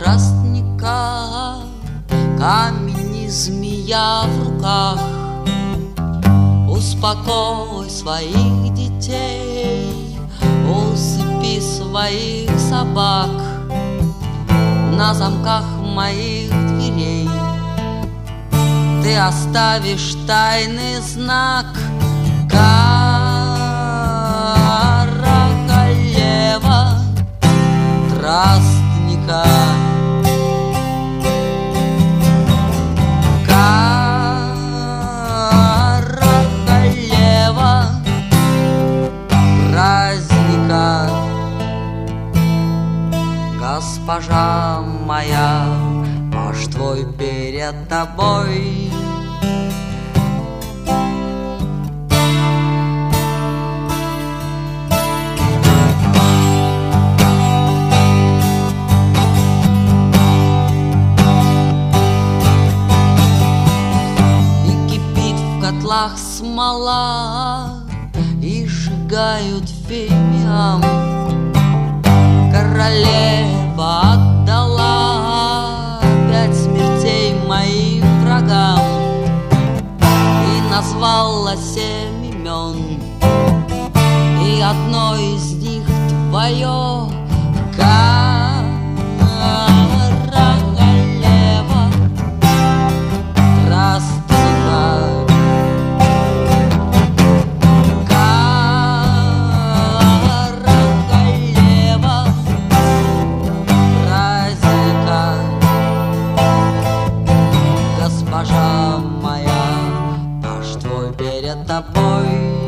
тростника, камень и змея в руках. Успокой своих детей, усыпи своих собак на замках моих дверей. Ты оставишь тайный знак, королева тростника. Королева праздника. Госпожа моя, паж твой перед тобой. Смола и сжигают фимиам. Королева отдала 5 смертей моим врагам и назвала 7 имен, и одно из них твое. Королева тростника. Госпожа моя, паж твой перед тобой.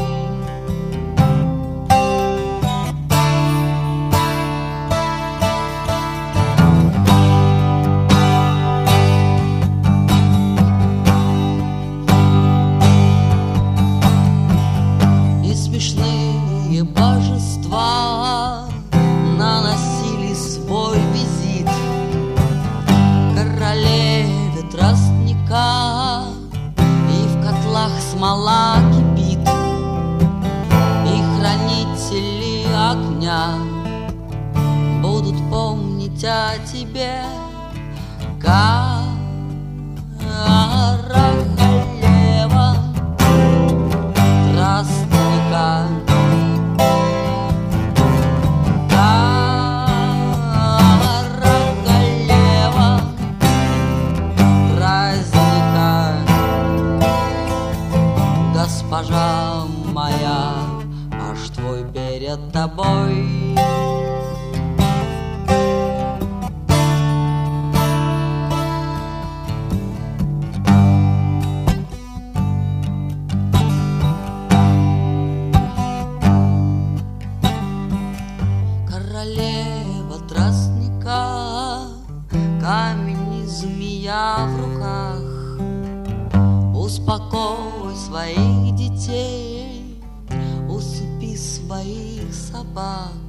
И смешные божества наносили свой визит королеве тростника, и в котлах смола кипит, и хранители огня будут помнить о тебе. Королева тростника. Госпожа моя, паж твой перед тобой. Королева тростника, камень и змея в руках. Успокой своих детей, усыпи своих собак